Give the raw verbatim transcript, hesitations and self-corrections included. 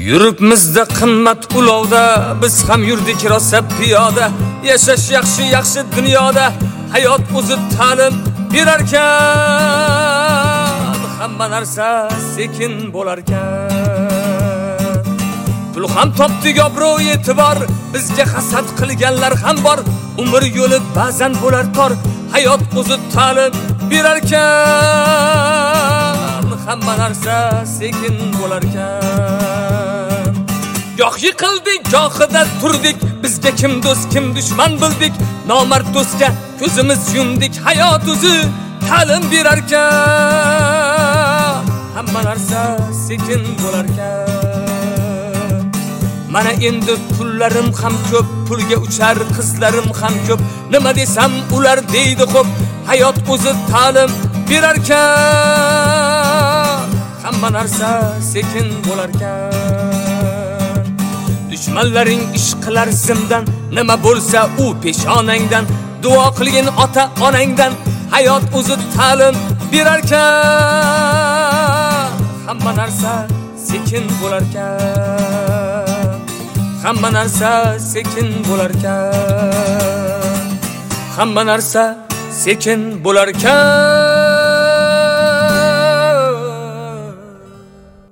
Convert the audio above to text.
Yuribmizda qimmat ulovda, biz ham yurdik rosa piyoda. Yashash yaxshi yaxshi dunyoda, hayot o'zi ta'lim berar ekan. Hamma narsa sekin bo'lar ekan. Pul ham topdik, obro' e'tibor, bizga hasad qilganlar ham bor. Umr yo'li ba'zan bo'lar tor, hayot o'zi ta'lim berar ekan. Hamma narsa sekin bo'lar ekan. Goh yiqildik, gohida turdik, bizga kim do'st, kim dushman bildik. Nomard do'stga ko'zimiz yumdik, hayot o'zi ta'lim berar ekan. Hamma narsa sekin bo'lar ekan. Mana endi pullarim ham ko'p, pulga uchar qizlarim ham ko'p. Nima desam ular deydi xo'p, hayot o'zi ta'lim berar ekan. Hamma narsa sekin bo'lar ekan. Dushmanlaring ish qilar zimdan, nima bo'lsa u peshonangdan. Duo qilgin ota onangdan, hayot o'zi ta'lim berar ekan. Hamma narsa sekin bo'lar ekan. Hamma narsa sekin bo'lar ekan. Hamma narsa sekin bo'lar ekan.